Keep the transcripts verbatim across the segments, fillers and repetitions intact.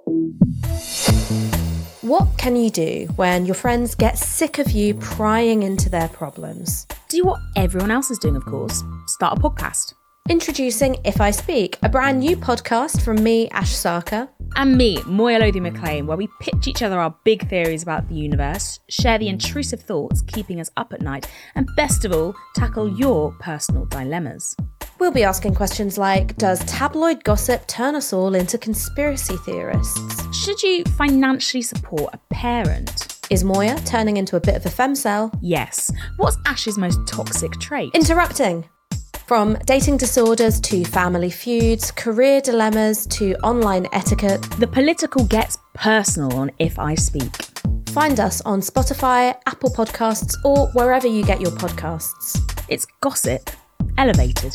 What can you do when your friends get sick of you prying into their problems? Do what everyone else is doing, of course. Start a podcast. Introducing If I Speak, a brand new podcast from me, Ash Sarkar. And me, Moya Lothian-McLean, where we pitch each other our big theories about the universe, share the intrusive thoughts keeping us up at night, and best of all, tackle your personal dilemmas. We'll be asking questions like, does tabloid gossip turn us all into conspiracy theorists? Should you financially support a parent? Is Moya turning into a bit of a femcel? Yes. What's Ash's most toxic trait? Interrupting. From dating disorders to family feuds, career dilemmas to online etiquette. The political gets personal on If I Speak. Find us on Spotify, Apple Podcasts, or wherever you get your podcasts. It's gossip elevated.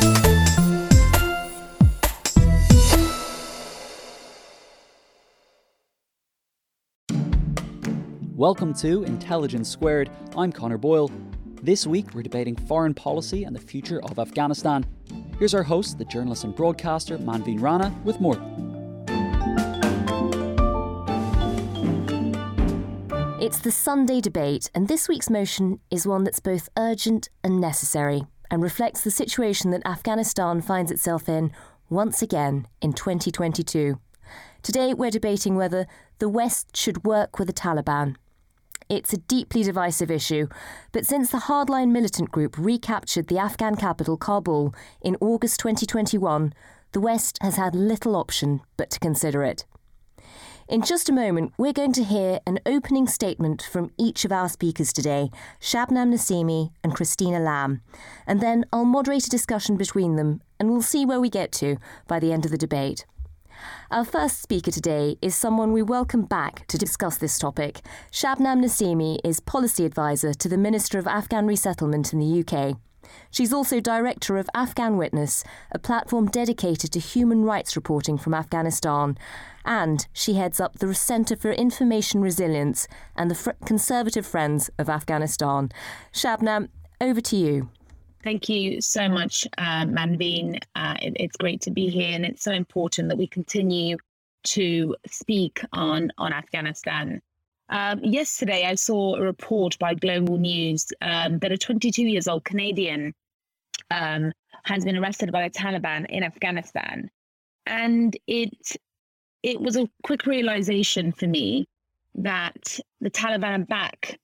Welcome to Intelligence Squared. I'm Connor Boyle. This week we're debating foreign policy and the future of Afghanistan. Here's our host, the journalist and broadcaster Manveen Rana, with more. It's the Sunday debate, and this week's motion is one that's both urgent and necessary, and reflects the situation that Afghanistan finds itself in once again in twenty twenty-two. Today we're debating whether the West should work with the Taliban. It's a deeply divisive issue, but since the hardline militant group recaptured the Afghan capital Kabul in August twenty twenty-one, the West has had little option but to consider it. In just a moment, we're going to hear an opening statement from each of our speakers today, Shabnam Nassimi and Christina Lamb, and then I'll moderate a discussion between them, and we'll see where we get to by the end of the debate. Our first speaker today is someone we welcome back to discuss this topic. Shabnam Nassimi is Policy Advisor to the Minister of Afghan Resettlement in the U K. She's also Director of Afghan Witness, a platform dedicated to human rights reporting from Afghanistan, and she heads up the Centre for Information Resilience and the Fr- Conservative Friends of Afghanistan. Shabnam, over to you. Thank you so much, uh, Manveen. Uh, it, it's great to be here, and it's so important that we continue to speak on, on Afghanistan. Um, yesterday, I saw a report by Global News um, that a twenty-two years old Canadian um, has been arrested by the Taliban in Afghanistan. And it it was a quick realization for me that the Taliban are back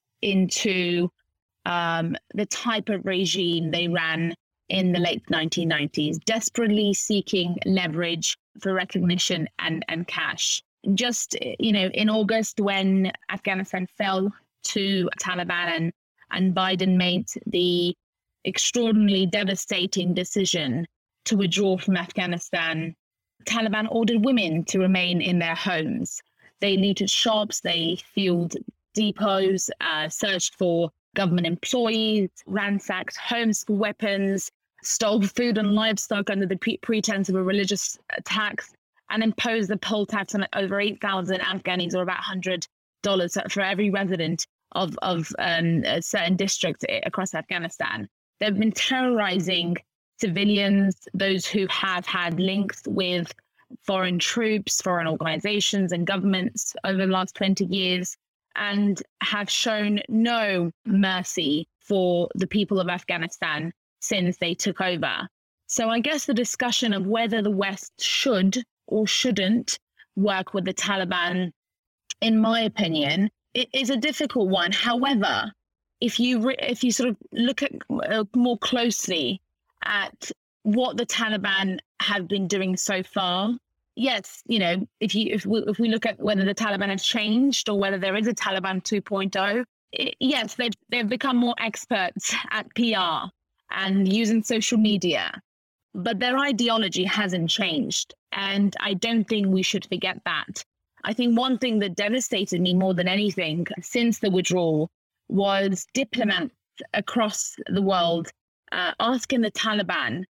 into Um, the type of regime they ran in the late nineteen nineties, desperately seeking leverage for recognition and, and cash. Just, you know, in August, when Afghanistan fell to Taliban and, and Biden made the extraordinarily devastating decision to withdraw from Afghanistan, Taliban ordered women to remain in their homes. They looted shops, they fueled depots, uh, searched for government employees, ransacked homes for weapons, stole food and livestock under the pre- pretense of a religious tax, and imposed a poll tax on over eight thousand Afghanis, or about one hundred dollars for every resident of, of um, a certain districts across Afghanistan. They've been terrorizing civilians, those who have had links with foreign troops, foreign organizations and governments over the last twenty years. And have shown no mercy for the people of Afghanistan since they took over. So I guess the discussion of whether the West should or shouldn't work with the Taliban, in my opinion, it is a difficult one. However, if you re- if you sort of look at uh, more closely at what the Taliban have been doing so far, yes, you know, if you if we, if we look at whether the Taliban has changed or whether there is a Taliban two point oh, it, yes, they've, they've become more experts at P R and using social media. But their ideology hasn't changed. And I don't think we should forget that. I think one thing that devastated me more than anything since the withdrawal was diplomats across the world uh, asking the Taliban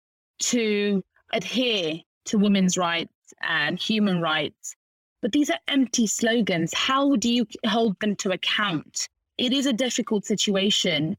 to adhere to women's rights and human rights. But these are empty slogans. How do you hold them to account? It is a difficult situation,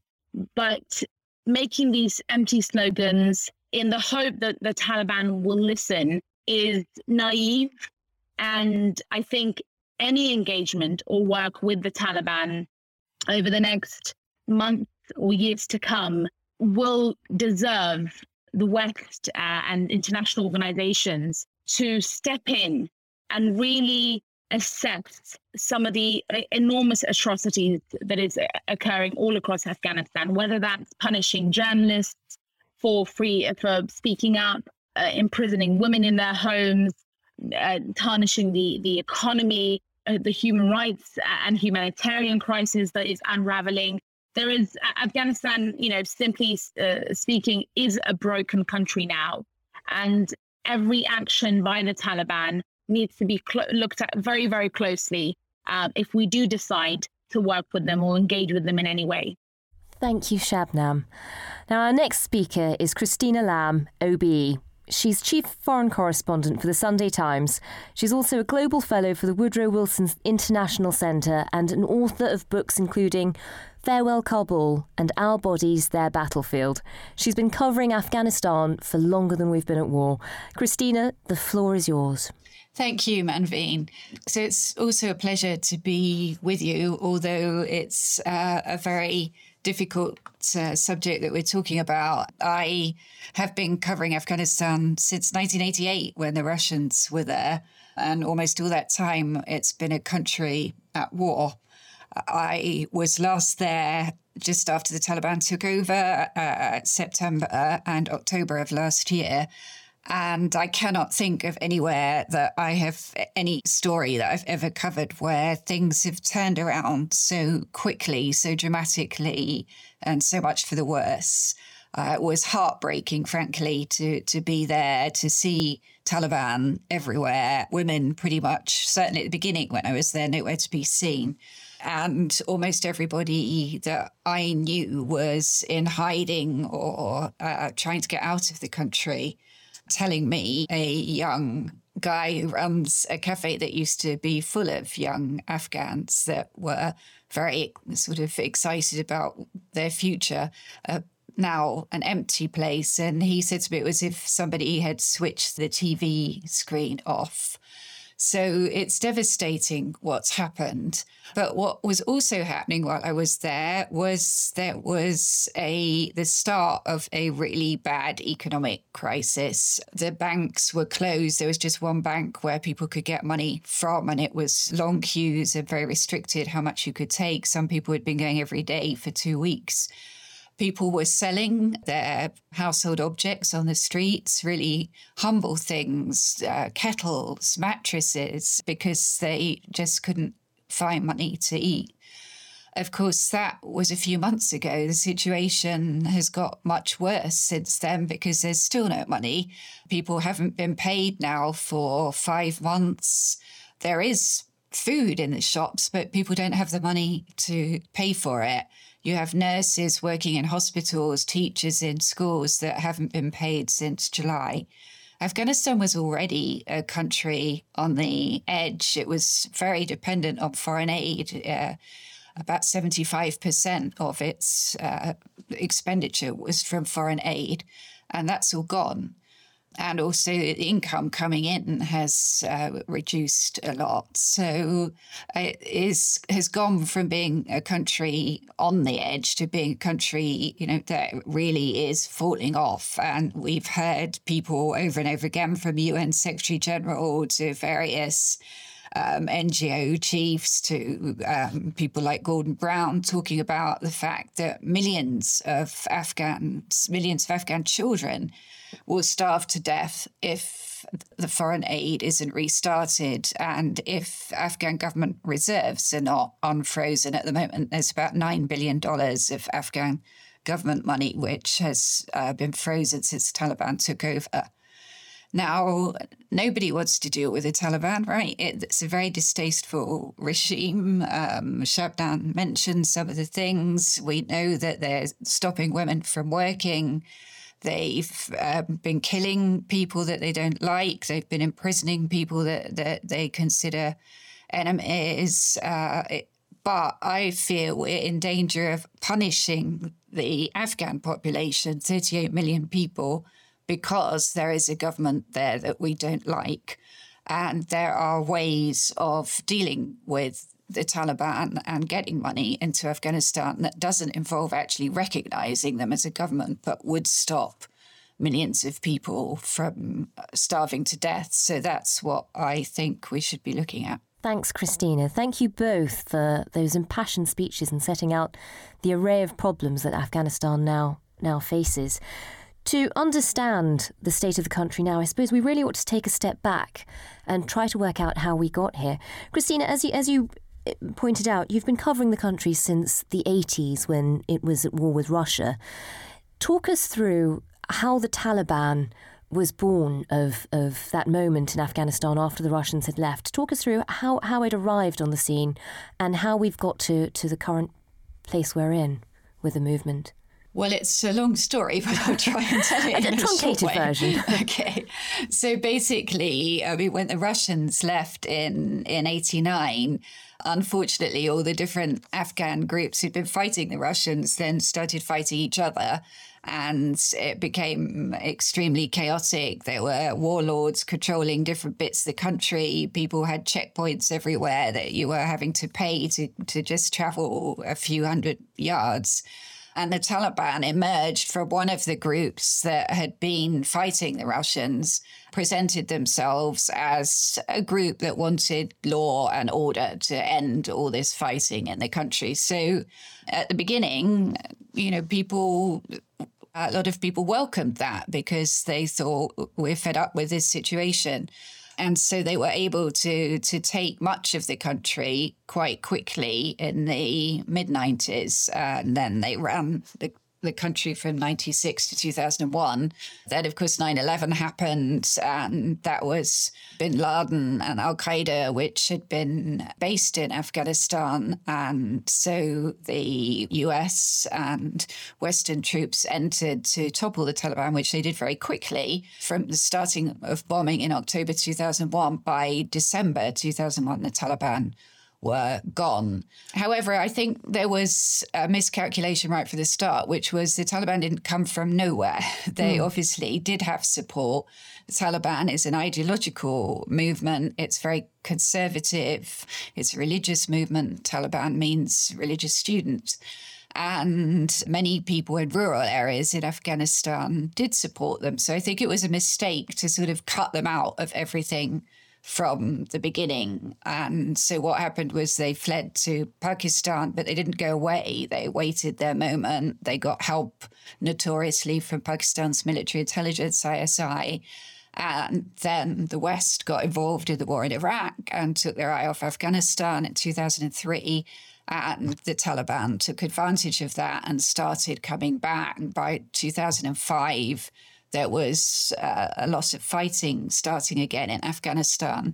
but making these empty slogans in the hope that the Taliban will listen is naive And I think any engagement or work with the Taliban over the next months or years to come will deserve the West uh, and international organizations to step in and really assess some of the enormous atrocities that is occurring all across Afghanistan, whether that's punishing journalists for free for speaking up, uh, imprisoning women in their homes, uh, tarnishing the, the economy, uh, the human rights and humanitarian crisis that is unraveling. There is Afghanistan, you know, simply uh, speaking, is a broken country now. And every action by the Taliban needs to be cl- looked at very, very closely uh, if we do decide to work with them or engage with them in any way. Thank you, Shabnam. Now, our next speaker is Christina Lamb, O B E. She's Chief Foreign Correspondent for the Sunday Times. She's also a Global Fellow for the Woodrow Wilson International Centre and an author of books including Farewell Kabul and Our Bodies, Their Battlefield. She's been covering Afghanistan for longer than we've been at war. Christina, the floor is yours. Thank you, Manveen. So it's also a pleasure to be with you, although it's uh, a very difficult uh, subject that we're talking about. I have been covering Afghanistan since nineteen eighty-eight when the Russians were there, and almost all that time it's been a country at war. I was last there just after the Taliban took over, uh, September and October of last year. And I cannot think of anywhere that I have any story that I've ever covered where things have turned around so quickly, so dramatically, and so much for the worse. Uh, it was heartbreaking, frankly, to to be there, to see Taliban everywhere, women pretty much, certainly at the beginning when I was there, nowhere to be seen. And almost everybody that I knew was in hiding or uh, trying to get out of the country, telling me, a young guy who runs a cafe that used to be full of young Afghans that were very sort of excited about their future, uh, now an empty place. And he said to me it was as if somebody had switched the T V screen off. So it's devastating what's happened. But what was also happening while I was there was there was a the start of a really bad economic crisis. The banks were closed. There was just one bank where people could get money from, and it was long queues and very restricted how much you could take. Some people had been going every day for two weeks. People were selling their household objects on the streets, really humble things, uh, kettles, mattresses, because they just couldn't find money to eat. Of course, that was a few months ago. The situation has got much worse since then because there's still no money. People haven't been paid now for five months. There is food in the shops, but people don't have the money to pay for it. You have nurses working in hospitals, teachers in schools that haven't been paid since July. Afghanistan was already a country on the edge. It was very dependent on foreign aid. Uh, about seventy-five percent of its uh, expenditure was from foreign aid, and that's all gone. And also the income coming in has uh, reduced a lot. So it is, has gone from being a country on the edge to being a country, you know, that really is falling off. And we've heard people over and over again, from U N Secretary General to various Um, N G O chiefs to um, people like Gordon Brown, talking about the fact that millions of Afghans, millions of Afghan children will starve to death if the foreign aid isn't restarted, and if Afghan government reserves are not unfrozen. At the moment, there's about nine billion dollars of Afghan government money which has uh, been frozen since the Taliban took over. Now, nobody wants to deal with the Taliban, right? It's a very distasteful regime. Um, Shabnam mentioned some of the things. We know that they're stopping women from working. They've uh, been killing people that they don't like. They've been imprisoning people that, that they consider enemies. Uh, it, but I feel we're in danger of punishing the Afghan population, thirty-eight million people, because there is a government there that we don't like. And there are ways of dealing with the Taliban and getting money into Afghanistan that doesn't involve actually recognizing them as a government, but would stop millions of people from starving to death. So that's what I think we should be looking at. Thanks, Christina. Thank you both for those impassioned speeches and setting out the array of problems that Afghanistan now now faces. To understand the state of the country now, I suppose we really ought to take a step back and try to work out how we got here. Christina, as you, as you pointed out, you've been covering the country since the eighties when it was at war with Russia. Talk us through how the Taliban was born of, of that moment in Afghanistan after the Russians had left. Talk us through how, how it arrived on the scene and how we've got to, to the current place we're in with the movement. Well, it's a long story, but I'll try and tell it in a, a truncated short way. version. Okay. So basically, I mean, when the Russians left in, in eighty-nine, unfortunately, all the different Afghan groups who'd been fighting the Russians then started fighting each other. And it became extremely chaotic. There were warlords controlling different bits of the country. People had checkpoints everywhere that you were having to pay to, to just travel a few hundred yards. And the Taliban emerged from one of the groups that had been fighting the Russians, presented themselves as a group that wanted law and order to end all this fighting in the country. So at the beginning, you know, people... a lot of people welcomed that because they thought, we're fed up with this situation. And so they were able to to take much of the country quite quickly in the mid nineties. And then they ran the, the country from ninety-six to two thousand one. Then, of course, nine eleven happened, and that was bin Laden and Al-Qaeda, which had been based in Afghanistan. And so the U S and Western troops entered to topple the Taliban, which they did very quickly. From the starting of bombing in October two thousand one, by December two thousand one, the Taliban were gone. However, I think there was a miscalculation right from the start, which was the Taliban didn't come from nowhere. They mm. obviously did have support. The Taliban is an ideological movement. It's very conservative. It's a religious movement. Taliban means religious students. And many people in rural areas in Afghanistan did support them. So I think it was a mistake to sort of cut them out of everything from the beginning. And so what happened was they fled to Pakistan, but they didn't go away. They waited their moment. They got help notoriously from Pakistan's military intelligence, I S I. And then the West got involved in the war in Iraq and took their eye off Afghanistan in two thousand three. And the Taliban took advantage of that and started coming back. And by two thousand five, there was uh, a lot of fighting starting again in Afghanistan.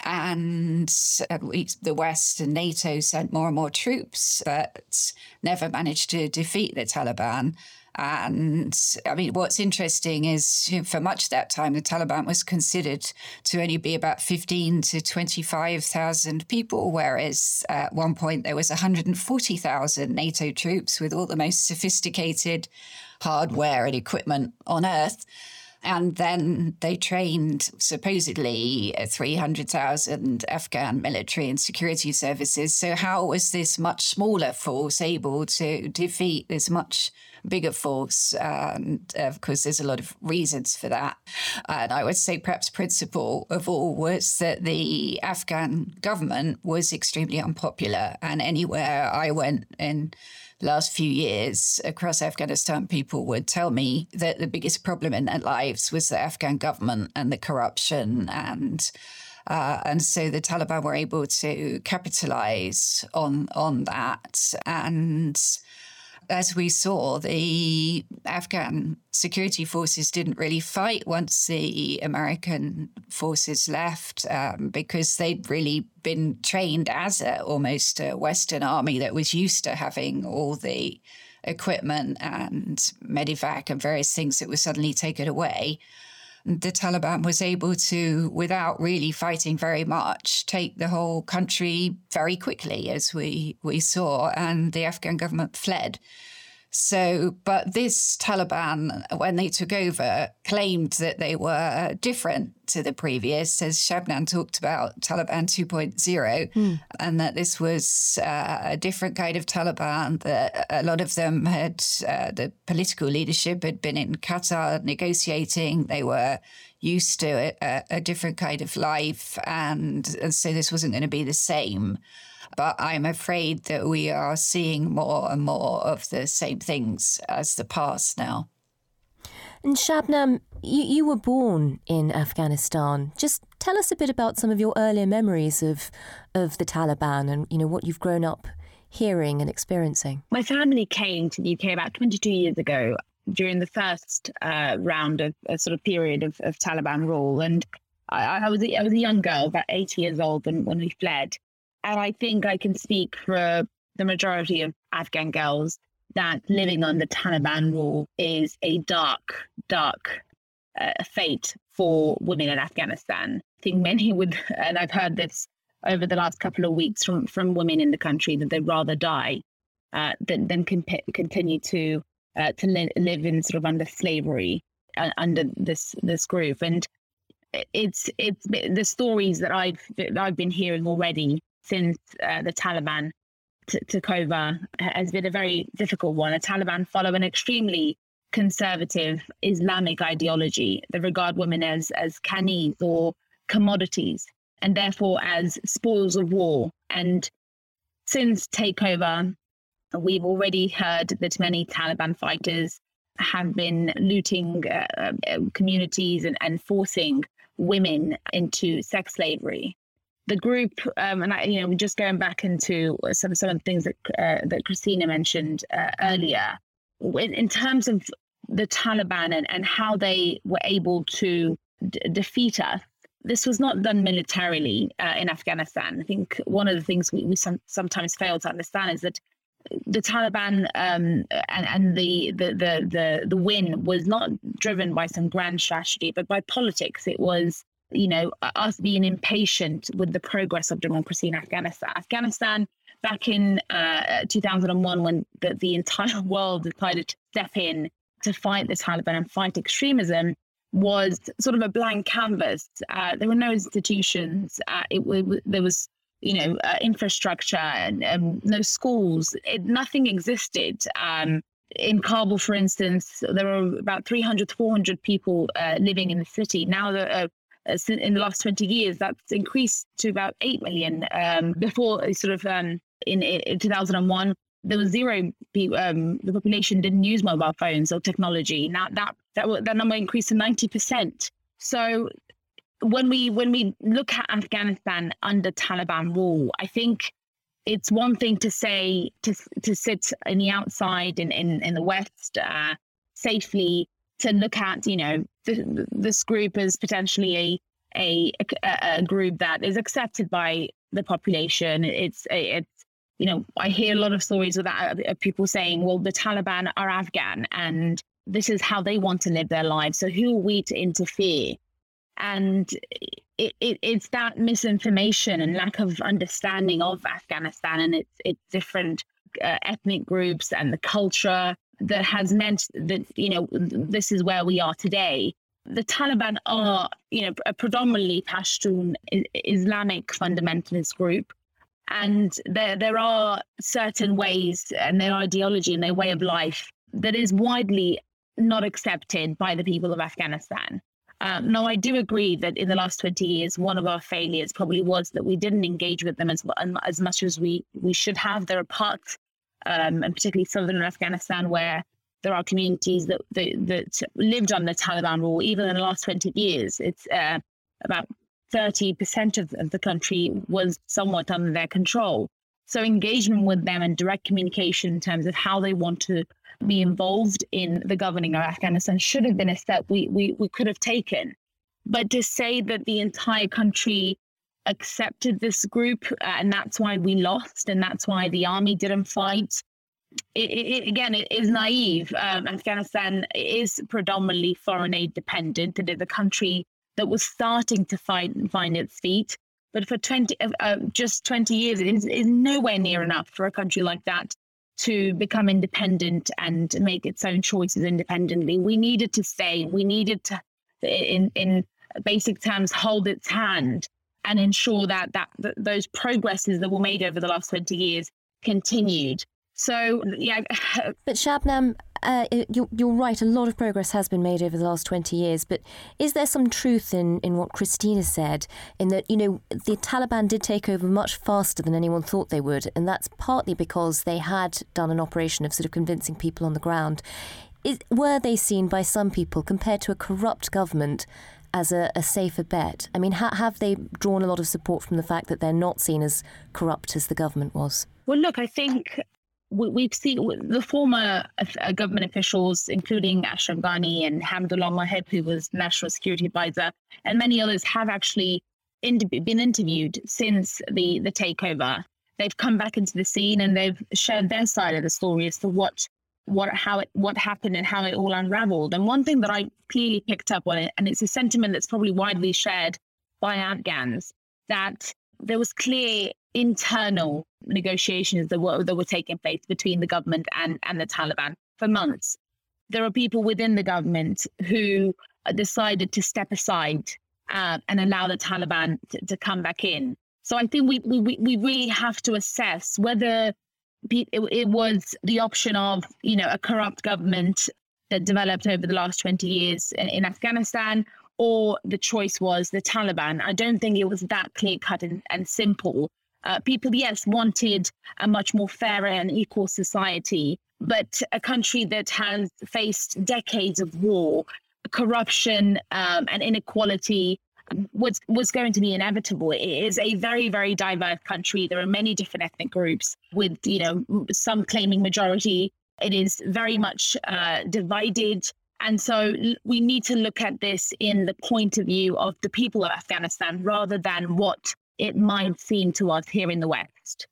And we, the West and NATO sent more and more troops, but never managed to defeat the Taliban. And I mean, what's interesting is, you know, for much of that time, the Taliban was considered to only be about fifteen to twenty-five thousand people, whereas at one point there was one hundred forty thousand NATO troops with all the most sophisticated hardware and equipment on earth. And then they trained supposedly three hundred thousand Afghan military and security services. So how was this much smaller force able to defeat this much bigger force? And of course, there's a lot of reasons for that. And I would say perhaps principal of all was that the Afghan government was extremely unpopular. And anywhere I went in last few years across Afghanistan, people would tell me that the biggest problem in their lives was the Afghan government and the corruption. And uh, and so the Taliban were able to capitalize on, on that. And as we saw, the Afghan security forces didn't really fight once the American forces left um, because they'd really been trained as a, almost a Western army that was used to having all the equipment and medevac and various things that were suddenly taken away. The Taliban was able to, without really fighting very much, take the whole country very quickly, as we, we saw, and the Afghan government fled. So, but this Taliban, when they took over, claimed that they were different to the previous, as Shabnam talked about Taliban two point oh, mm. and that this was uh, a different kind of Taliban, that a lot of them had, uh, the political leadership had been in Qatar negotiating. They were used to a, a different kind of life, and, and so this wasn't going to be the same. But I'm afraid that we are seeing more and more of the same things as the past now. And Shabnam, you, you were born in Afghanistan. Just tell us a bit about some of your earlier memories of of the Taliban and, you know, what you've grown up hearing and experiencing. My family came to the U K about twenty-two years ago during the first uh, round of a sort of period of, of Taliban rule. And I, I was I was a young girl, about eight years old when, when we fled. And I think I can speak for the majority of Afghan girls that living under Taliban rule is a dark, dark uh, fate for women in Afghanistan. I think many would, and I've heard this over the last couple of weeks from, from women in the country, that they'd rather die uh, than, than comp- continue to uh, to li- live in sort of under slavery uh, under this this group. And it's it's the stories that I've that I've been hearing already since uh, the Taliban t- took over has been a very difficult one. The Taliban follow an extremely conservative Islamic ideology that regard women as as kanis or commodities, and therefore as spoils of war. And since takeover, we've already heard that many Taliban fighters have been looting uh, uh, communities and, and forcing women into sex slavery. The group, um, and I, you know, just going back into some some of the things that uh, that Christina mentioned uh, earlier, in, in terms of the Taliban and, and how they were able to d- defeat us, this was not done militarily uh, in Afghanistan. I think one of the things we, we some, sometimes fail to understand is that the Taliban um, and, and the, the the the the win was not driven by some grand strategy, but by politics. It was, you know, us being impatient with the progress of democracy in Afghanistan. Afghanistan, back in uh, two thousand one, when the, the entire world decided to step in to fight the Taliban and fight extremism, was sort of a blank canvas. Uh, there were no institutions. Uh, it, it, there was, you know, uh, infrastructure and um, no schools. It, nothing existed. Um, in Kabul, for instance, there were about three hundred, four hundred people uh, living in the city. Now, the, uh, in the last twenty years, that's increased to about eight million. Um, before, sort of um, in, in two thousand one, there was zero people. Um, the population didn't use mobile phones or technology. Now that that that number increased to ninety percent. So when we when we look at Afghanistan under Taliban rule, I think it's one thing to say to to sit in the outside in in, in the West uh, safely, to look at, you know, th- this group as potentially a, a a group that is accepted by the population. It's it's you know, I hear a lot of stories of that, of people saying, well, the Taliban are Afghan and this is how they want to live their lives. So who are we to interfere? And it, it, it's that misinformation and lack of understanding of Afghanistan and its, its different uh, ethnic groups and the culture that has meant that, you know, this is where we are today. The Taliban are, you know, a predominantly Pashtun Islamic fundamentalist group. And there there are certain ways and their ideology and their way of life that is widely not accepted by the people of Afghanistan. Um, now, I do agree that in the last twenty years, one of our failures probably was that we didn't engage with them as as much as we, we should have. There are parts, um, and particularly southern Afghanistan, where there are communities that, that, that lived under Taliban rule, even in the last twenty years. It's uh, about thirty percent of, of the country was somewhat under their control. So engagement with them and direct communication in terms of how they want to be involved in the governing of Afghanistan should have been a step we, we, we could have taken. But to say that the entire country accepted this group uh, and that's why we lost and that's why the army didn't fight, it, it, again, it is naive. Um, Afghanistan is predominantly foreign aid dependent. It is a country that was starting to find find its feet, but for twenty, uh, just twenty years, it is, is nowhere near enough for a country like that to become independent and make its own choices independently. We needed to stay. We needed to, in in basic terms, hold its hand and ensure that that, that those progresses that were made over the last twenty years continued. So, yeah. But Shabnam, uh, you're, you're right, a lot of progress has been made over the last twenty years, but is there some truth in, in what Christina said, in that, you know, the Taliban did take over much faster than anyone thought they would, and that's partly because they had done an operation of sort of convincing people on the ground. Is, were they seen by some people, compared to a corrupt government, as a, a safer bet? I mean, ha- have they drawn a lot of support from the fact that they're not seen as corrupt as the government was? Well, look, I think we've seen the former government officials, including Ashraf Ghani and Hamdullah Mohib, who was National Security Advisor, and many others have actually been interviewed since the, the takeover. They've come back into the scene and they've shared their side of the story as to what what how it what happened and how it all unraveled. And one thing that I clearly picked up on it, and it's a sentiment that's probably widely shared by Afghans, that there was clear internal negotiations that were that were taking place between the government and, and the Taliban for months. There are people within the government who decided to step aside uh, and allow the Taliban to, to come back in. So I think we we we really have to assess whether it, it was the option of, you know, a corrupt government that developed over the last twenty years in, in Afghanistan, or the choice was the Taliban. I don't think it was that clear cut and, and simple. Uh, people, yes, wanted a much more fairer and equal society, but a country that has faced decades of war, corruption, um, and inequality was was going to be inevitable. It is a very, very diverse country. There are many different ethnic groups with, you know, some claiming majority. It is very much uh, divided. And so we need to look at this in the point of view of the people of Afghanistan rather than what it might seem to us here in the West.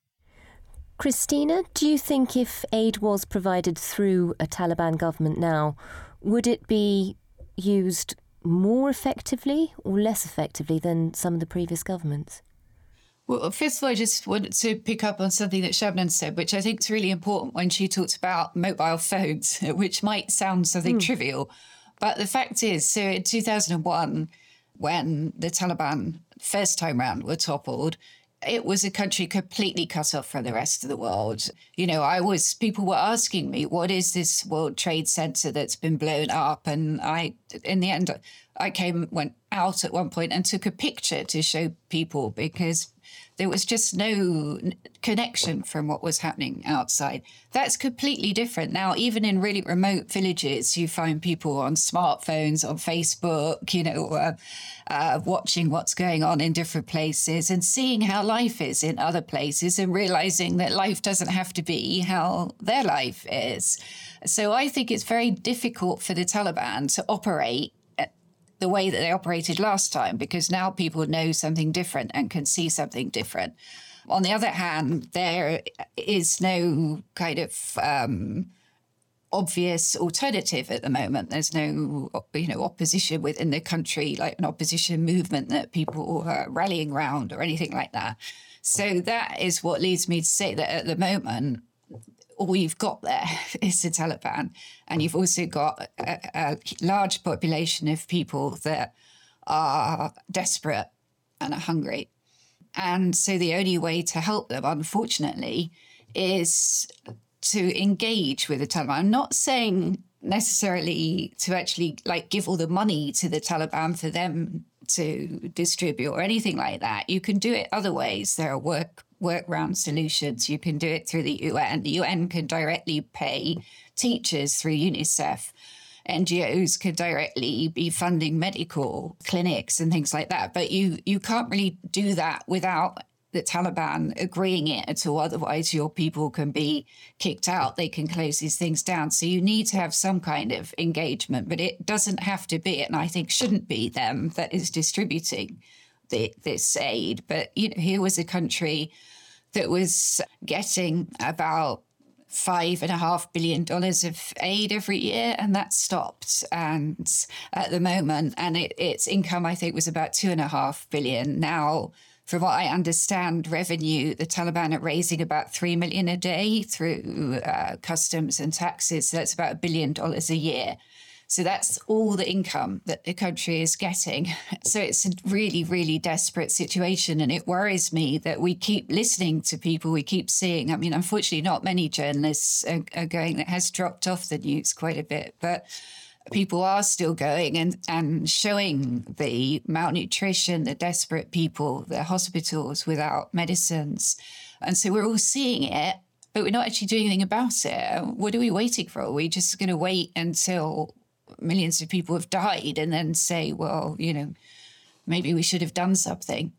Christina, do you think if aid was provided through a Taliban government now, would it be used more effectively or less effectively than some of the previous governments? Well, first of all, I just wanted to pick up on something that Shabnam said, which I think is really important when she talks about mobile phones, which might sound something mm. trivial. But the fact is, so in two thousand one, when the Taliban first time round were toppled, it was a country completely cut off from the rest of the world. You know, I was, people were asking me, what is this World Trade Center that's been blown up? And I, in the end, I came, went out at one point and took a picture to show people because there was just no connection from what was happening outside. That's completely different. Now, even in really remote villages, you find people on smartphones, on Facebook, you know, uh, uh, watching what's going on in different places and seeing how life is in other places and realizing that life doesn't have to be how their life is. So I think it's very difficult for the Taliban to operate the way that they operated last time, because now people know something different and can see something different. On the other hand, there is no kind of um, obvious alternative at the moment. There's no, you know, opposition within the country, like an opposition movement that people are rallying around or anything like that. So that is what leads me to say that at the moment, all you've got there is the Taliban, and you've also got a, a large population of people that are desperate and are hungry. And so the only way to help them, unfortunately, is to engage with the Taliban. I'm not saying necessarily to actually like give all the money to the Taliban for them to distribute or anything like that. You can do it other ways. There are work workaround solutions. You can do it through the U N. The U N can directly pay teachers through UNICEF. N G Os could directly be funding medical clinics and things like that. But you you can't really do that without the Taliban agreeing it at all. Otherwise, your people can be kicked out. They can close these things down. So you need to have some kind of engagement, but it doesn't have to be, and I think shouldn't be, them that is distributing the, this aid. But you know, here was a country that was getting about five and a half billion dollars of aid every year, and that stopped. And at the moment, and it, its income, I think, was about two and a half billion. Now from what I understand, revenue, the Taliban are raising about three million a day through uh, customs and taxes. So that's about a billion dollars a year. So that's all the income that the country is getting. So it's a really, really desperate situation. And it worries me that we keep listening to people, we keep seeing. I mean, unfortunately, not many journalists are, are going. It has dropped off the news quite a bit, but people are still going and, and showing the malnutrition, the desperate people, the hospitals without medicines. And so we're all seeing it, but we're not actually doing anything about it. What are we waiting for? Are we just going to wait until millions of people have died and then say, well, you know, maybe we should have done something?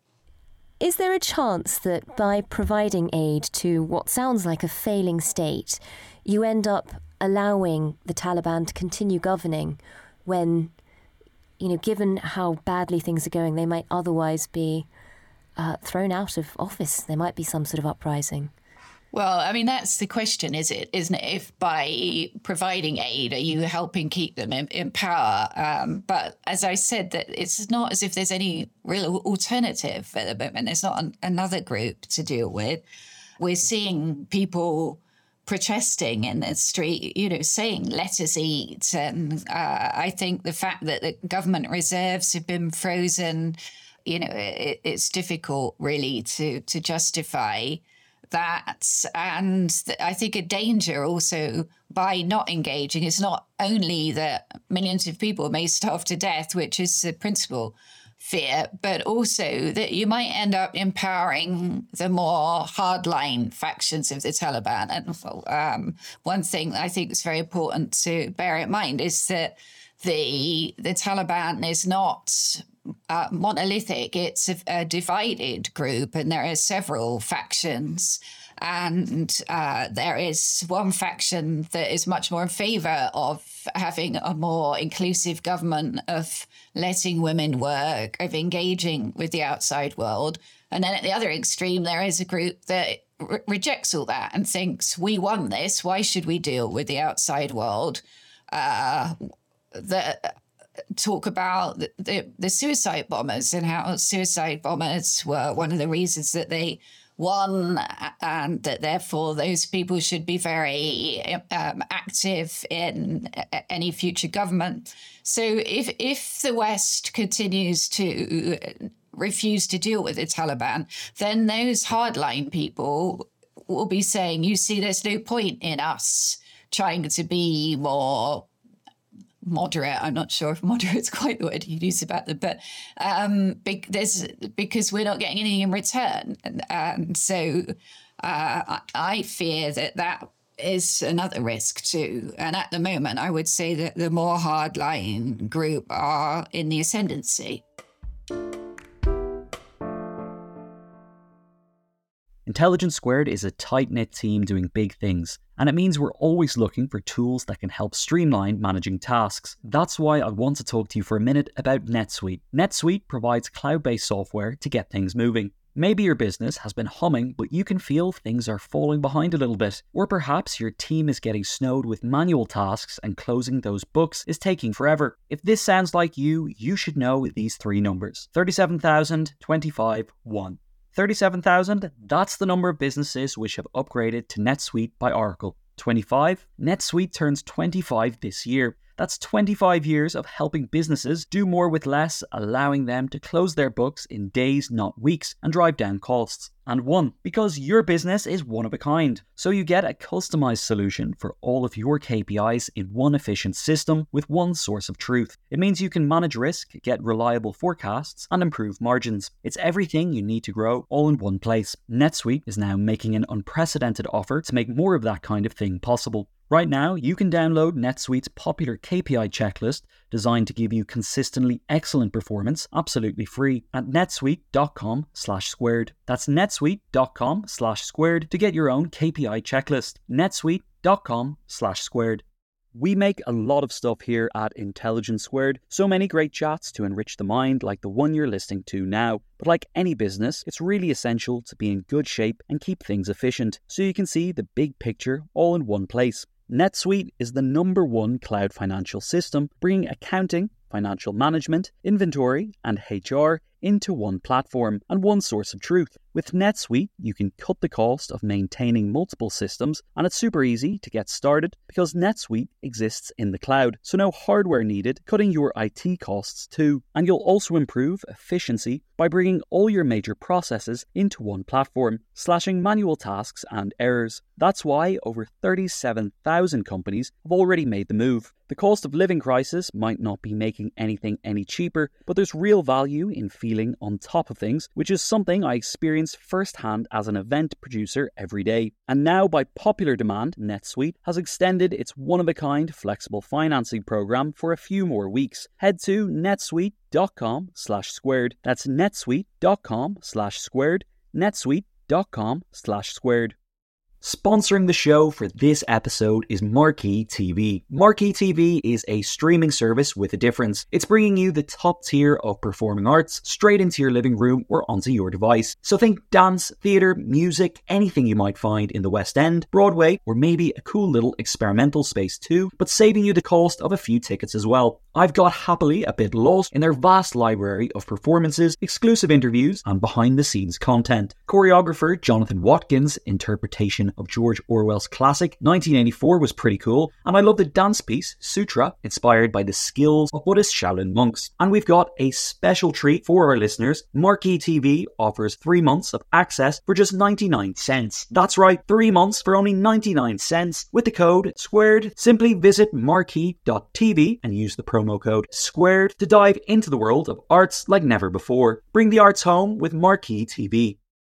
Is there a chance that by providing aid to what sounds like a failing state, you end up allowing the Taliban to continue governing when, you know, given how badly things are going, they might otherwise be uh, thrown out of office? There might be some sort of uprising. Well, I mean, that's the question, is it, isn't it? If by providing aid, are you helping keep them in, in power? Um, but as I said, that it's not as if there's any real alternative at the moment. There's not an, another group to deal with. We're seeing people protesting in the street, you know, saying, let us eat. And uh, I think the fact that the government reserves have been frozen, you know, it, it's difficult really to, to justify that. And I think a danger also by not engaging is not only that millions of people may starve to death, which is the principal fear, but also that you might end up empowering the more hardline factions of the Taliban. And um, one thing I think is very important to bear in mind is that the the Taliban is not uh, monolithic. It's a, a divided group, and there are several factions. And uh, there is one faction that is much more in favour of having a more inclusive government, of letting women work, of engaging with the outside world. And then at the other extreme, there is a group that re- rejects all that and thinks, we won this, why should we deal with the outside world? Uh, the, talk about the, the, the suicide bombers and how suicide bombers were one of the reasons that they won, and that therefore those people should be very um, active in any future government. So if if the West continues to refuse to deal with the Taliban, then those hardline people will be saying, you see, there's no point in us trying to be more moderate. I'm not sure if moderate is quite the word you use about them, but um, be- there's, because we're not getting anything in return. And, and so uh, I fear that that is another risk too. And at the moment, I would say that the more hardline group are in the ascendancy. Intelligence Squared is a tight-knit team doing big things, and it means we're always looking for tools that can help streamline managing tasks. That's why I want to talk to you for a minute about NetSuite. NetSuite provides cloud-based software to get things moving. Maybe your business has been humming, but you can feel things are falling behind a little bit. Or perhaps your team is getting snowed with manual tasks and closing those books is taking forever. If this sounds like you, you should know these three numbers: thirty-seven thousand, twenty-five, one. thirty-seven thousand, that's the number of businesses which have upgraded to NetSuite by Oracle. twenty-five, NetSuite turns twenty-five this year. That's twenty-five years of helping businesses do more with less, allowing them to close their books in days, not weeks, and drive down costs. And one, because your business is one of a kind. So you get a customized solution for all of your K P Is in one efficient system with one source of truth. It means you can manage risk, get reliable forecasts, and improve margins. It's everything you need to grow all in one place. NetSuite is now making an unprecedented offer to make more of that kind of thing possible. Right now, you can download NetSuite's popular K P I checklist designed to give you consistently excellent performance absolutely free at netsuite.com slash squared. That's netsuite.com slash squared to get your own K P I checklist. netsuite.com slash squared. We make a lot of stuff here at Intelligence Squared, so many great chats to enrich the mind like the one you're listening to now. But like any business, it's really essential to be in good shape and keep things efficient, so you can see the big picture all in one place. NetSuite is the number one cloud financial system, bringing accounting, financial management, inventory, and H R into one platform and one source of truth. With NetSuite, you can cut the cost of maintaining multiple systems, and it's super easy to get started because NetSuite exists in the cloud, so no hardware needed, cutting your I T costs too. And you'll also improve efficiency by bringing all your major processes into one platform, slashing manual tasks and errors. That's why over thirty-seven thousand companies have already made the move. The cost of living crisis might not be making anything any cheaper, but there's real value in feeling on top of things, which is something I experience firsthand as an event producer every day. And now, by popular demand, NetSuite has extended its one-of-a-kind flexible financing program for a few more weeks. Head to netsuite.com slash squared. That's netsuite.com slash squared. netsuite.com slash squared. Sponsoring the show for this episode is Marquee T V. Marquee T V is a streaming service with a difference. It's bringing you the top tier of performing arts straight into your living room or onto your device. So think dance, theatre, music, anything you might find in the West End, Broadway, or maybe a cool little experimental space too, but saving you the cost of a few tickets as well. I've got happily a bit lost in their vast library of performances, exclusive interviews, and behind-the-scenes content. Choreographer Jonathan Watkins' interpretation of George Orwell's classic nineteen eighty-four was pretty cool, and I love the dance piece Sutra, inspired by the skills of Buddhist Shaolin monks. And we've got a special treat for our listeners. Marquee T V offers three months of access for just ninety-nine cents. That's right, three months for only ninety-nine cents with the code SQUARED. Simply visit marquee dot t v and use the promo code SQUARED to dive into the world of arts like never before. Bring the arts home with Marquee T V.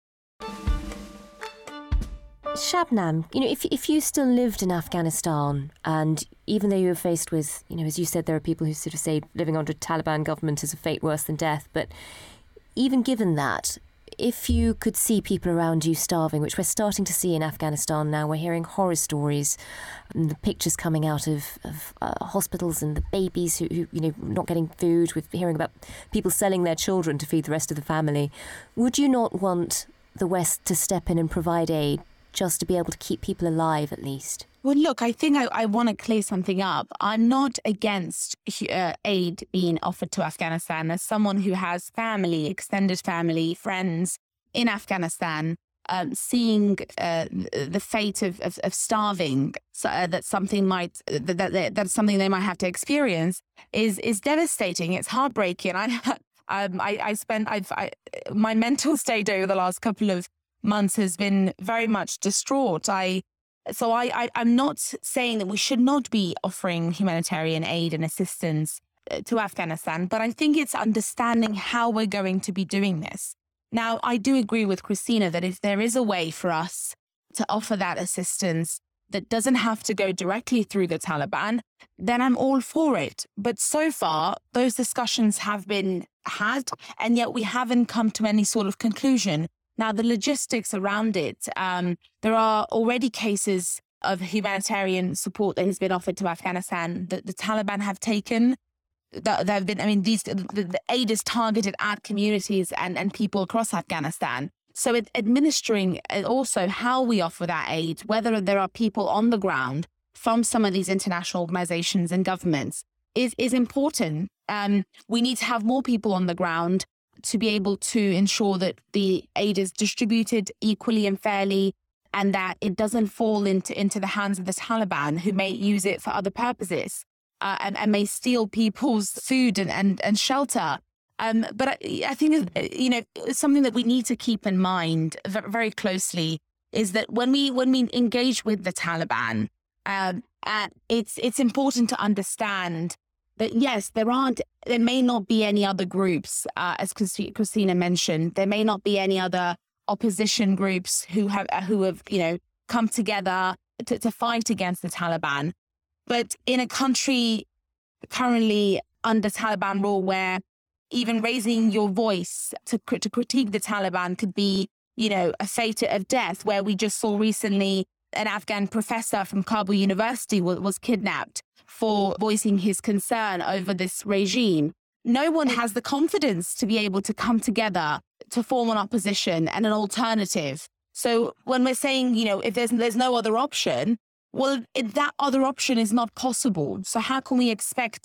Shabnam, you know, if if you still lived in Afghanistan, and even though you were faced with, you know, as you said, there are people who sort of say living under a Taliban government is a fate worse than death, but even given that, if you could see people around you starving, which we're starting to see in Afghanistan now, we're hearing horror stories, and the pictures coming out of, of uh, hospitals and the babies who, who, you know, not getting food, with hearing about people selling their children to feed the rest of the family. Would you not want the West to step in and provide aid just to be able to keep people alive at least? Well, look, I think I, I want to clear something up. I'm not against uh, aid being offered to Afghanistan. As someone who has family, extended family, friends in Afghanistan, um, seeing uh, the fate of, of, of starving, so, uh, that something might that, that that's something they might have to experience is is devastating. It's heartbreaking. I um, I, I spent I've I, my mental state over the last couple of months has been very much distraught. I so I, I I'm not saying that we should not be offering humanitarian aid and assistance to Afghanistan, but I think it's understanding how we're going to be doing this. Now, I do agree with Christina that if there is a way for us to offer that assistance that doesn't have to go directly through the Taliban, then I'm all for it. But so far, those discussions have been had, and yet we haven't come to any sort of conclusion. Now, the logistics around it, um, there are already cases of humanitarian support that has been offered to Afghanistan that the Taliban have taken. That have been, I mean, these the, the aid is targeted at communities and, and people across Afghanistan. So it, administering also how we offer that aid, whether there are people on the ground from some of these international organizations and governments, is, is important. Um, we need to have more people on the ground to be able to ensure that the aid is distributed equally and fairly, and that it doesn't fall into, into the hands of the Taliban, who may use it for other purposes uh, and, and may steal people's food and, and, and shelter. Um, but I, I think, you know, something that we need to keep in mind very closely is that when we when we engage with the Taliban, um, uh, it's it's important to understand that, yes, there aren't, there may not be any other groups, uh, as Christina mentioned, there may not be any other opposition groups who have, who have, you know, come together to, to fight against the Taliban. But in a country currently under Taliban rule, where even raising your voice to, to critique the Taliban could be, you know, a fate of death, where we just saw recently an Afghan professor from Kabul University was, was kidnapped for voicing his concern over this regime. No one has the confidence to be able to come together to form an opposition and an alternative. So when we're saying, you know, if there's there's no other option, well, if that other option is not possible. So how can we expect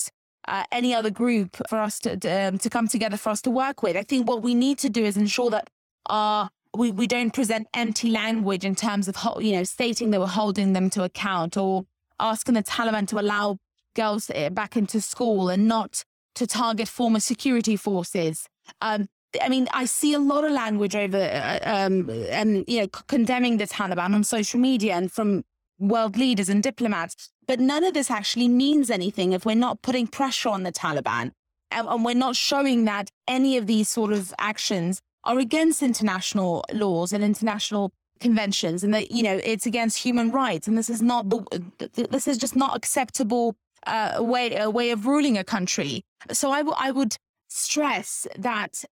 uh, any other group for us to um, to come together for us to work with. I think what we need to do is ensure that our we, we don't present empty language in terms of, you know, stating that we're holding them to account or asking the Taliban to allow girls back into school and not to target former security forces. Um, I mean, I see a lot of language over uh, um, and, you know, c- condemning the Taliban on social media and from world leaders and diplomats. But none of this actually means anything if we're not putting pressure on the Taliban and, and we're not showing that any of these sort of actions are against international laws and international conventions, and that, you know, it's against human rights. And this is not the, this is just not acceptable uh, way a way of ruling a country. So I, w- I would stress that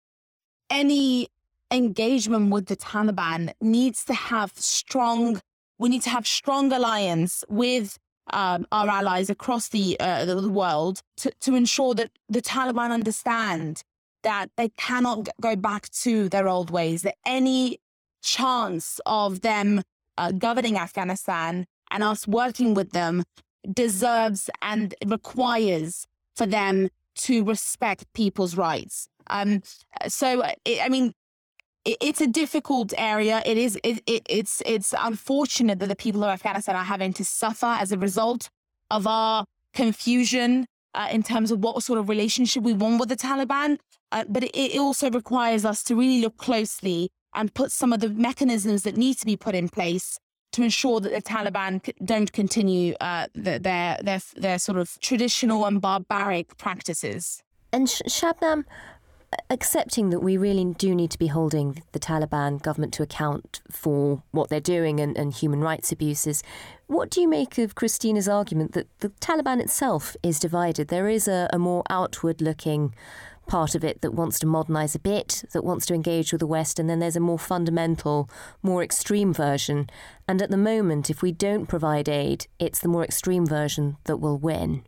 any engagement with the Taliban needs to have strong. We need to have strong alliance with um, our allies across the uh, the world to, to ensure that the Taliban understand that they cannot go back to their old ways, that any chance of them uh, governing Afghanistan and us working with them deserves and requires for them to respect people's rights. Um, so, it, I mean, it, it's a difficult area. It is. It, it, it's. It's unfortunate that the people of Afghanistan are having to suffer as a result of our confusion uh, in terms of what sort of relationship we want with the Taliban. Uh, but it, it also requires us to really look closely and put some of the mechanisms that need to be put in place to ensure that the Taliban c- don't continue uh, the, their their their sort of traditional and barbaric practices. And Sh- Shabnam, accepting that we really do need to be holding the Taliban government to account for what they're doing and, and human rights abuses, what do you make of Christina's argument that the Taliban itself is divided? There is a, a more outward-looking part of it that wants to modernise a bit, that wants to engage with the West, and then there's a more fundamental, more extreme version. And at the moment, if we don't provide aid, it's the more extreme version that will win.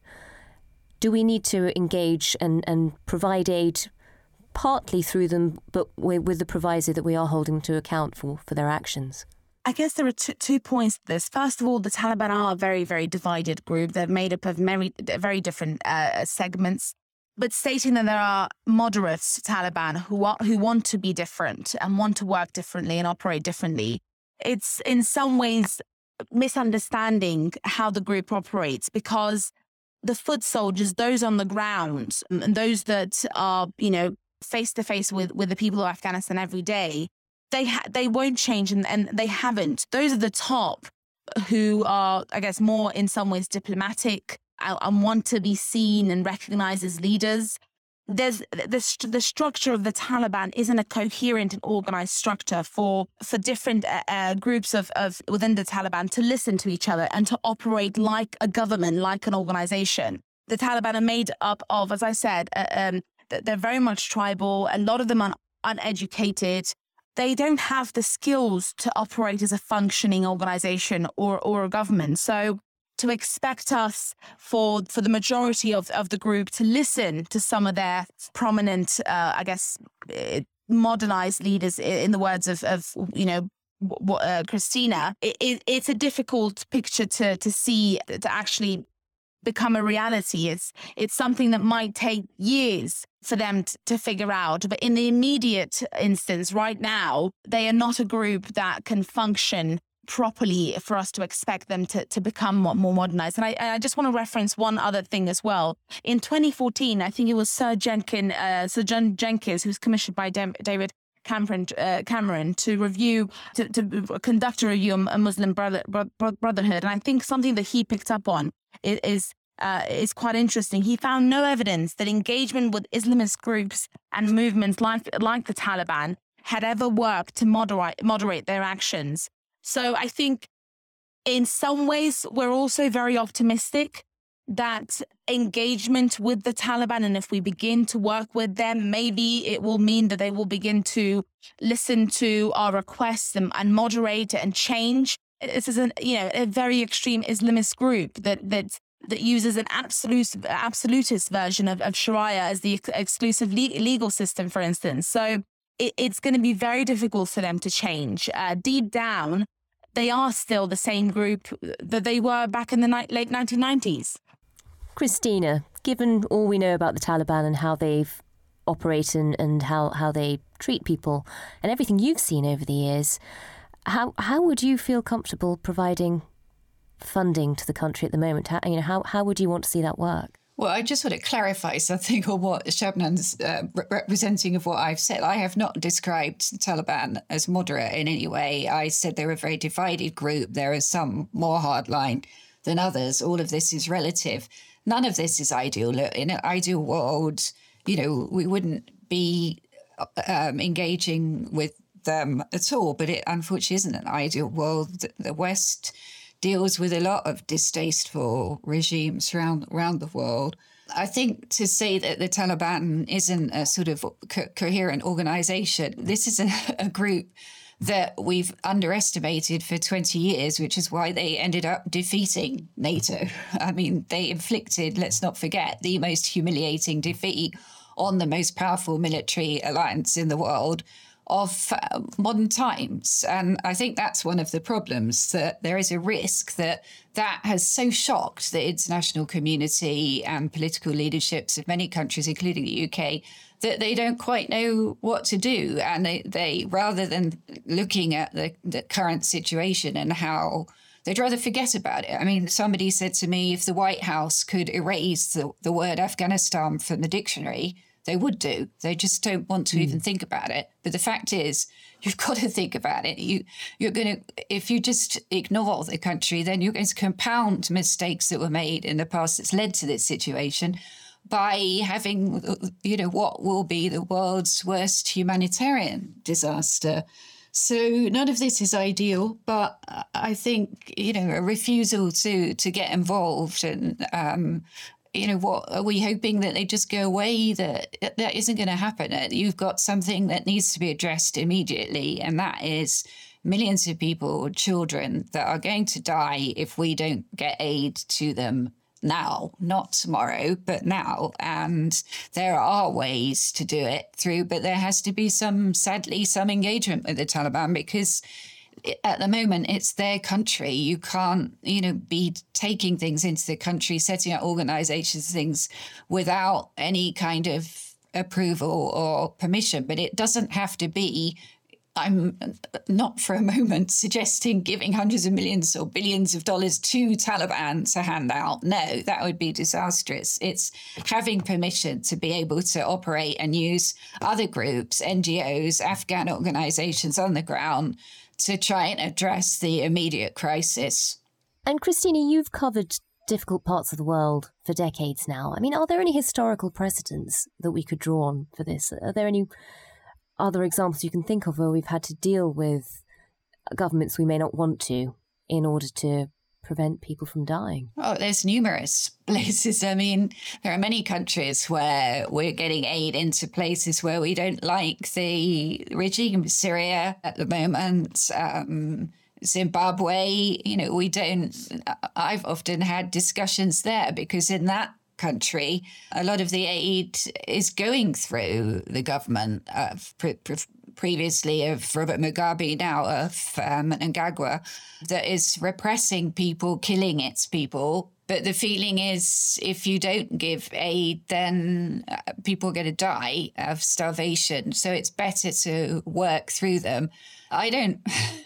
Do we need to engage and, and provide aid partly through them, but with the proviso that we are holding them to account for, for their actions? I guess there are two, two points to this. First of all, the Taliban are a very, very divided group. They're made up of very, very different uh, segments. But stating that there are moderate Taliban who are, who want to be different and want to work differently and operate differently, it's in some ways misunderstanding how the group operates, because the foot soldiers, those on the ground, and those that are, you know, face to face with with the people of Afghanistan every day, they ha- they won't change, and, and they haven't. Those are the top who are, I guess, more in some ways diplomatic and want to be seen and recognized as leaders. There's the, the structure of the Taliban isn't a coherent and organized structure for for different uh, uh, groups of, of within the Taliban to listen to each other and to operate like a government, like an organization. The Taliban are made up of, as I said, uh, um, they're very much tribal. A lot of them are uneducated. They don't have the skills to operate as a functioning organization or or a government. So to expect us for for the majority of, of the group to listen to some of their prominent, uh, I guess, modernized leaders, in the words of, of you know, uh, Christina, it, it, it's a difficult picture to to see, to actually become a reality. It's, it's something that might take years for them t- to figure out. But in the immediate instance, right now, they are not a group that can function properly for us to expect them to, to become more, more modernized. And I, I just want to reference one other thing as well. In twenty fourteen, I think it was Sir Jenkin, uh, Sir John Jenkins, who was commissioned by Dem- David Cameron, uh, Cameron to review, to, to conduct a review on a Muslim brother, bro- brotherhood. And I think something that he picked up on is, is Uh, is quite interesting. He found no evidence that engagement with Islamist groups and movements like like the Taliban had ever worked to moderate moderate their actions. So I think in some ways we're also very optimistic that engagement with the Taliban, and if we begin to work with them, maybe it will mean that they will begin to listen to our requests and, and moderate and change. This is a, you know, a very extreme Islamist group that that that uses an absolute, absolutist version of, of Sharia as the ex- exclusive le- legal system, for instance. So it, it's going to be very difficult for them to change. Uh, deep down, they are still the same group that they were back in the ni- late nineteen nineties. Christina, given all we know about the Taliban and how they've operate and, and how, how they treat people and everything you've seen over the years, how how would you feel comfortable providing funding to the country at the moment? How, you know, how, how would you want to see that work? Well, I just want to clarify something on what Shabnam's uh, re- representing of what I've said. I have not described the Taliban as moderate in any way. I said they're a very divided group. There are some more hardline than others. All of this is relative. None of this is ideal. In an ideal world, you know, we wouldn't be um, engaging with them at all. But it unfortunately isn't an ideal world. The West deals with a lot of distasteful regimes around around the world. I think to say that the Taliban isn't a sort of co- coherent organization, this is a, a group that we've underestimated for twenty years, which is why they ended up defeating NATO. I mean, they inflicted, let's not forget, the most humiliating defeat on the most powerful military alliance in the world of uh, modern times. And I think that's one of the problems, that there is a risk that that has so shocked the international community and political leaderships of many countries, including the U K, that they don't quite know what to do. And they, they rather than looking at the, the current situation and how they'd rather forget about it. I mean, somebody said to me, if the White House could erase the, the word Afghanistan from the dictionary, they would do. They just don't want to mm. even think about it. But the fact is, you've got to think about it. You, you're going to, if you just ignore the country, then you're going to compound mistakes that were made in the past that's led to this situation by having, you know, what will be the world's worst humanitarian disaster. So none of this is ideal, but I think, you know, a refusal to to get involved and, um, you know, what are we hoping that they just go away? That that isn't going to happen. You've got something that needs to be addressed immediately, and that is millions of people, children, that are going to die if we don't get aid to them now, not tomorrow, but now. And there are ways to do it through, but there has to be some, sadly, some engagement with the Taliban, because at the moment, it's their country. You can't, you know, be taking things into the country, setting up organizations, things without any kind of approval or permission. But it doesn't have to be, I'm not for a moment suggesting giving hundreds of millions or billions of dollars to Taliban to hand out. No, that would be disastrous. It's having permission to be able to operate and use other groups, N G Os, Afghan organizations on the ground to try and address the immediate crisis. And Christina, you've covered difficult parts of the world for decades now. I mean, are there any historical precedents that we could draw on for this? Are there any other examples you can think of where we've had to deal with governments we may not want to in order to prevent people from dying? Oh, there's numerous places. I mean, there are many countries where we're getting aid into places where we don't like the regime. Syria at the moment, um, Zimbabwe, you know, we don't, I've often had discussions there because in that country, a lot of the aid is going through the government of pre- pre- previously of Robert Mugabe, now of um, Mnangagwa, that is repressing people, killing its people. But the feeling is if you don't give aid, then uh, people are going to die of starvation. So it's better to work through them. I don't...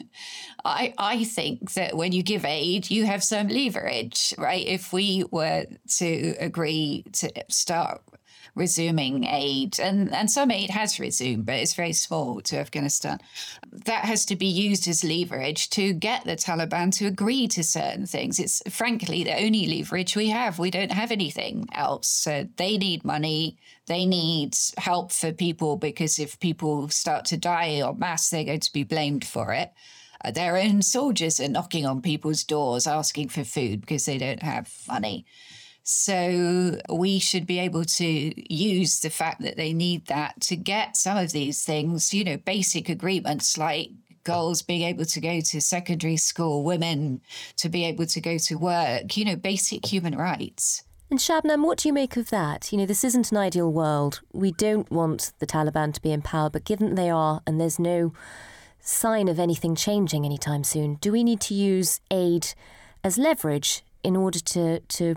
I, I think that when you give aid, you have some leverage, right? If we were to agree to start resuming aid, and, and some aid has resumed, but it's very small to Afghanistan, that has to be used as leverage to get the Taliban to agree to certain things. It's frankly the only leverage we have. We don't have anything else. So they need money. They need help for people, because if people start to die en masse, they're going to be blamed for it. Uh, their own soldiers are knocking on people's doors asking for food because they don't have money. So we should be able to use the fact that they need that to get some of these things, you know, basic agreements like girls being able to go to secondary school, women to be able to go to work, you know, basic human rights. And Shabnam, what do you make of that? You know, this isn't an ideal world. We don't want the Taliban to be in power, but given that they are, and there's no sign of anything changing anytime soon, do we need to use aid as leverage in order to to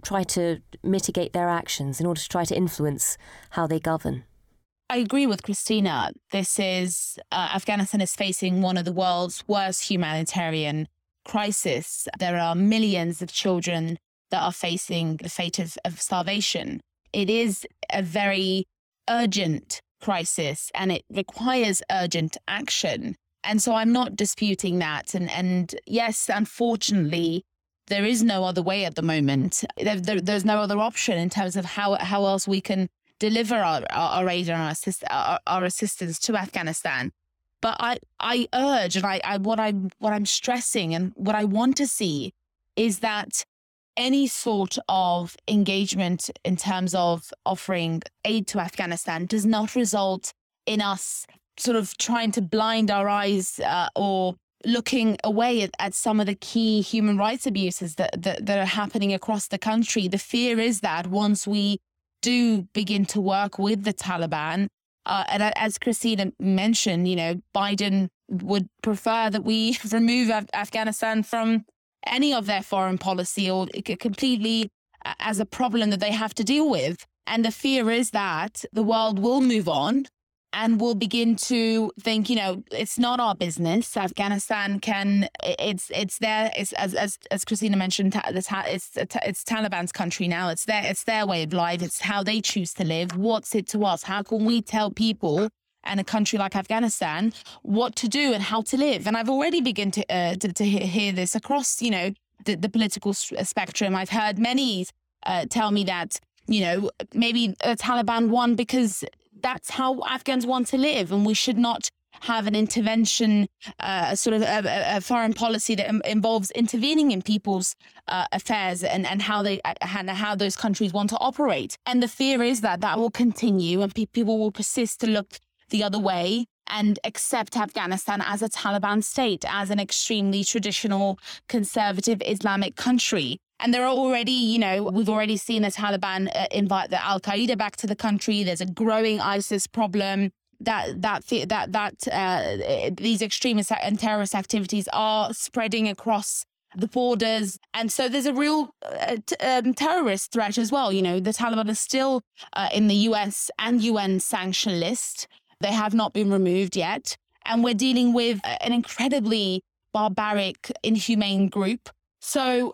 try to mitigate their actions, in order to try to influence how they govern? I agree with Christina. This is, uh, Afghanistan is facing one of the world's worst humanitarian crises. There are millions of children that are facing the fate of, of starvation. It is a very urgent crisis and it requires urgent action. And so I'm not disputing that. And, and yes, unfortunately, there is no other way at the moment. There, there, there's no other option in terms of how, how else we can deliver our, our, our aid and our, assist, our, our assistance to Afghanistan. But I, I urge, and I, I what I'm what I'm stressing and what I want to see is that any sort of engagement in terms of offering aid to Afghanistan does not result in us sort of trying to blind our eyes uh, or looking away at, at some of the key human rights abuses that, that, that are happening across the country. The fear is that once we do begin to work with the Taliban, uh, and as Christina mentioned, you know, Biden would prefer that we remove Af- Afghanistan from any of their foreign policy or completely as a problem that they have to deal with. And the fear is that the world will move on and will begin to think, you know, it's not our business. Afghanistan can, it's it's their, it's, as as as Christina mentioned, it's it's Taliban's country now. It's their it's their way of life. It's how they choose to live. What's it to us? How can we tell people and a country like Afghanistan what to do and how to live? And I've already begun to uh, to, to hear this across, you know, the, the political spectrum. I've heard many uh, tell me that, you know, maybe uh, Taliban won because that's how Afghans want to live, and we should not have an intervention, uh, sort of a, a foreign policy that im- involves intervening in people's uh, affairs and, and how they and how those countries want to operate. And the fear is that that will continue, and pe- people will persist to look the other way and accept Afghanistan as a Taliban state, as an extremely traditional, conservative Islamic country. And there are already, you know, we've already seen the Taliban uh, invite the Al-Qaeda back to the country. There's a growing ISIS problem. That that that that uh, these extremist and terrorist activities are spreading across the borders, and so there's a real uh, t- um, terrorist threat as well. You know, the Taliban are still uh, in the U S and U N sanction list. They have not been removed yet, and we're dealing with an incredibly barbaric, inhumane group. So,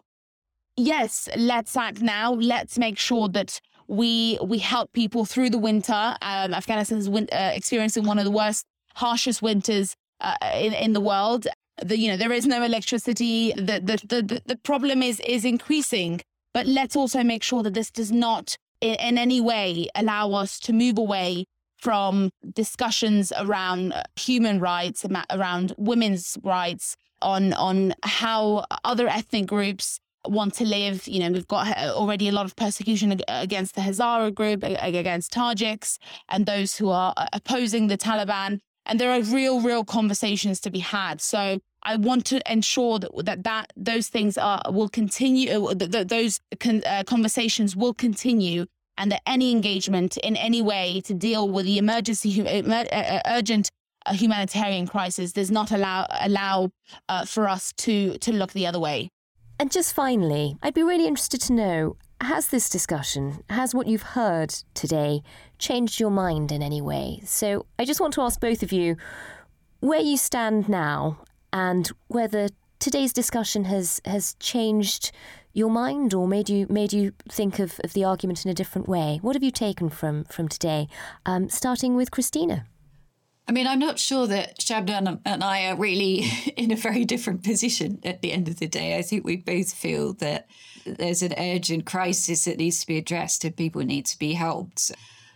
yes, let's act now. Let's make sure that we we help people through the winter. Um, Afghanistan is win- uh, experiencing one of the worst, harshest winters uh, in in the world. The, you know, there is no electricity. The the the the problem is is increasing. But let's also make sure that this does not in, in any way allow us to move away from discussions around human rights, around women's rights, on on how other ethnic groups want to live. You know, we've got already a lot of persecution against the Hazara group, against Tajiks, and those who are opposing the Taliban. And there are real, real conversations to be had. So I want to ensure that that, that those things are will continue, that those con, uh, conversations will continue, and that any engagement in any way to deal with the emergency, uh, urgent uh, humanitarian crisis does not allow allow uh, for us to to look the other way. And just finally, I'd be really interested to know, has this discussion, has what you've heard today changed your mind in any way? So I just want to ask both of you where you stand now and whether today's discussion has, has changed your mind or made you made you think of, of the argument in a different way. What have you taken from, from today? Um, starting with Christina. I mean, I'm not sure that Shabnam and I are really in a very different position at the end of the day. I think we both feel that there's an urgent crisis that needs to be addressed and people need to be helped.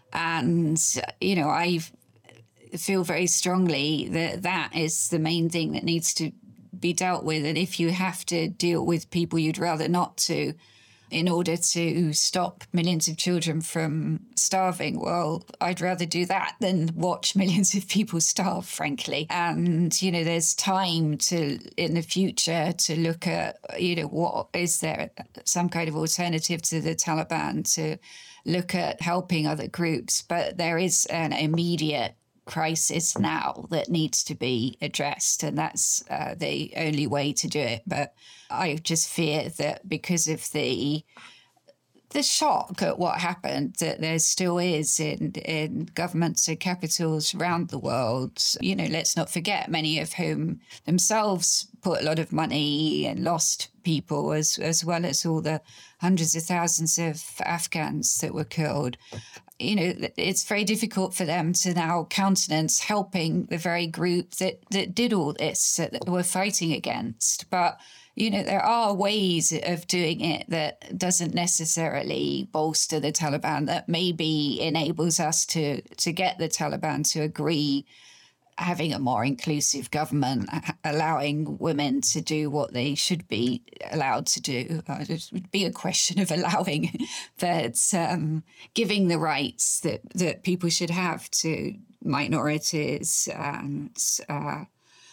And, you know, I feel very strongly that that is the main thing that needs to be dealt with. And if you have to deal with people you'd rather not to, in order to stop millions of children from starving, well, I'd rather do that than watch millions of people starve, frankly. And, you know, there's time to, in the future, to look at, you know, what is there some kind of alternative to the Taliban, to look at helping other groups. But there is an immediate crisis now that needs to be addressed, and that's uh, the only way to do it. But I just fear that because of the the shock at what happened that there still is in, in governments and capitals around the world. You know, let's not forget, many of whom themselves put a lot of money and lost people, as, as well as all the hundreds of thousands of Afghans that were killed. You know, it's very difficult for them to now countenance helping the very group that, that did all this, that we're fighting against. But you know, there are ways of doing it that doesn't necessarily bolster the Taliban, that maybe enables us to, to get the Taliban to agree having a more inclusive government, allowing women to do what they should be allowed to do. Uh, it would be a question of allowing, but um, giving the rights that, that people should have to minorities. And, uh,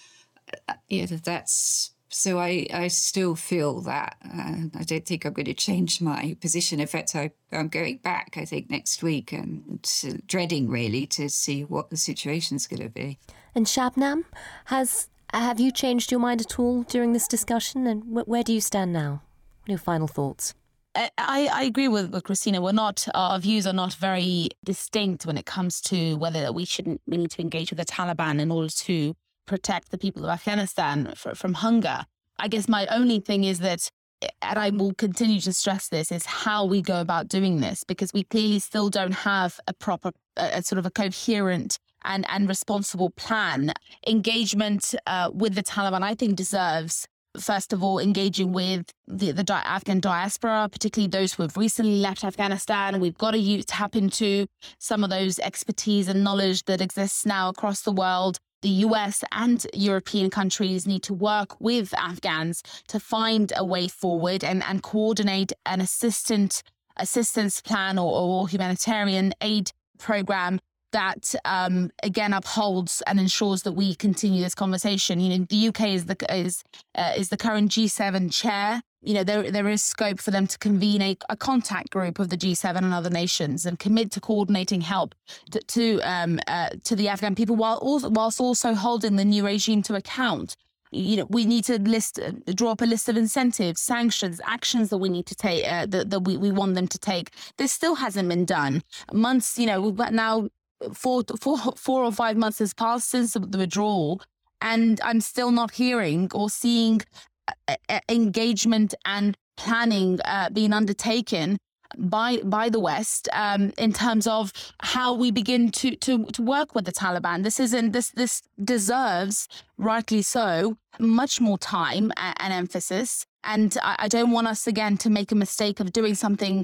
yeah, that's... So I, I still feel that. Uh, I don't think I'm going to change my position. In fact, I, I'm going back, I think, next week and dreading, really, to see what the situation's going to be. And Shabnam, has have you changed your mind at all during this discussion? And wh- where do you stand now? What are your final thoughts? I, I agree with, with Christina. We're not, our views are not very distinct when it comes to whether we shouldn't, we need to engage with the Taliban in order to protect the people of Afghanistan for, from hunger. I guess my only thing is that, and I will continue to stress this, is how we go about doing this, because we clearly still don't have a proper, a, a sort of a coherent and, and responsible plan. Engagement uh, with the Taliban, I think, deserves, first of all, engaging with the, the di- Afghan diaspora, particularly those who have recently left Afghanistan. We've got to use, tap into some of those expertise and knowledge that exists now across the world. The U S and European countries need to work with Afghans to find a way forward and, and coordinate an assistant, assistance plan or, or humanitarian aid program that, um, again, upholds and ensures that we continue this conversation. You know, the U K is the is uh, is the current G seven chair. You know, there there is scope for them to convene a, a contact group of the G seven and other nations and commit to coordinating help to to, um, uh, to the Afghan people, while also, whilst also holding the new regime to account. You know, we need to list, uh, draw up a list of incentives, sanctions, actions that we need to take, uh, that, that we, we want them to take. This still hasn't been done. Months, you know, we've got now four, four, four or five months has passed since the withdrawal, and I'm still not hearing or seeing uh, engagement and planning uh, being undertaken by by the West um, in terms of how we begin to to to work with the Taliban. This isn't this this deserves, rightly so, much more time and, and emphasis. And I, I don't want us again to make a mistake of doing something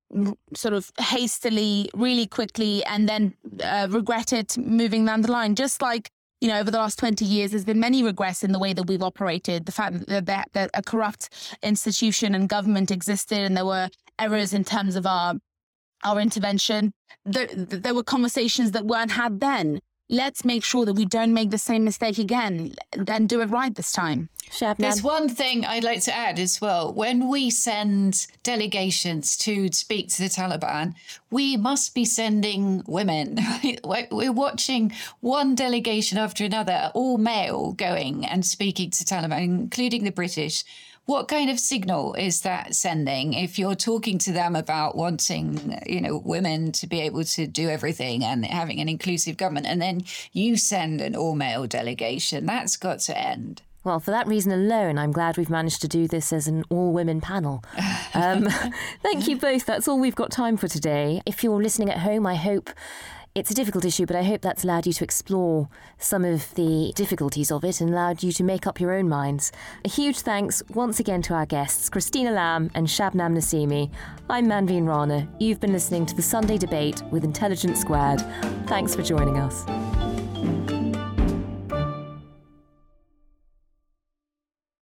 sort of hastily, really quickly, and then uh, regret it moving down the line. Just like, you know, over the last twenty years, there's been many regrets in the way that we've operated. The fact that, that, that a corrupt institution and government existed, and there were errors in terms of our our intervention. There, there were conversations that weren't had then. Let's make sure that we don't make the same mistake again and do it right this time. Shabnam. There's one thing I'd like to add as well. When we send delegations to speak to the Taliban, we must be sending women. We're watching one delegation after another, all male, going and speaking to Taliban, including the British. What kind of signal is that sending if you're talking to them about wanting, you know, women to be able to do everything and having an inclusive government, and then you send an all-male delegation? That's got to end. Well, for that reason alone, I'm glad we've managed to do this as an all-women panel. Um, thank you both. That's all we've got time for today. If you're listening at home, I hope it's a difficult issue, but I hope that's allowed you to explore some of the difficulties of it and allowed you to make up your own minds. A huge thanks once again to our guests, Christina Lamb and Shabnam Nassimi. I'm Manveen Rana. You've been listening to The Sunday Debate with Intelligence Squared. Thanks for joining us.